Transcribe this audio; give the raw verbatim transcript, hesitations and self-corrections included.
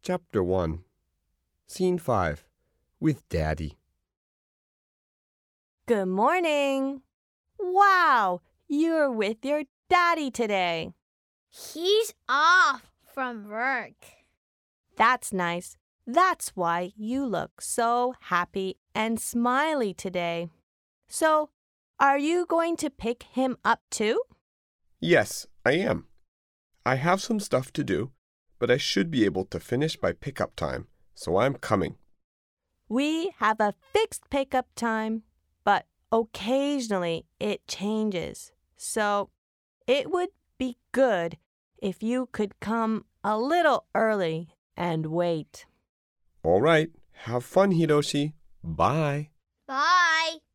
Chapter one. Scene five. With Daddy. Good morning. Wow, you're with your daddy today. He's off from work. That's nice. That's why you look so happy and smiley today. So, are you going to pick him up too? Yes, I am. I have some stuff to do, but I should be able to finish by pickup time, so I'm coming. We have a fixed pickup time, but occasionally it changes. So, it would be good if you could come a little early and wait. All right. Have fun, Hiroshi. Bye. Bye.